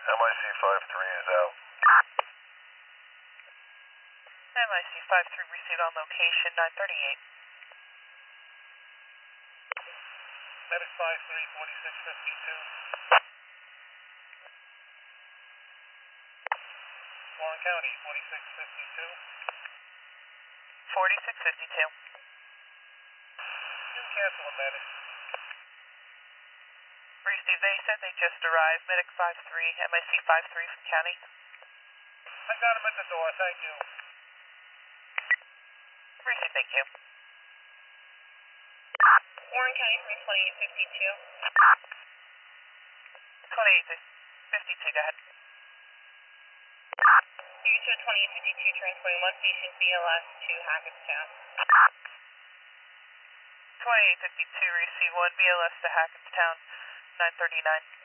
MIC 53 is out. MIC 53 received on location, 938. Medic 53, 4652. Warren County, 4652. 4652. You cancel a medic. Received, they said they just arrived. Medic 53, MIC 53 from county. I got him at the door, thank you. Received, thank you. Warren County 2852. 2852, go ahead. You to 2852 transporting one patient BLS to Hackettstown. 2852 received 1 BLS to Hackettstown, 939.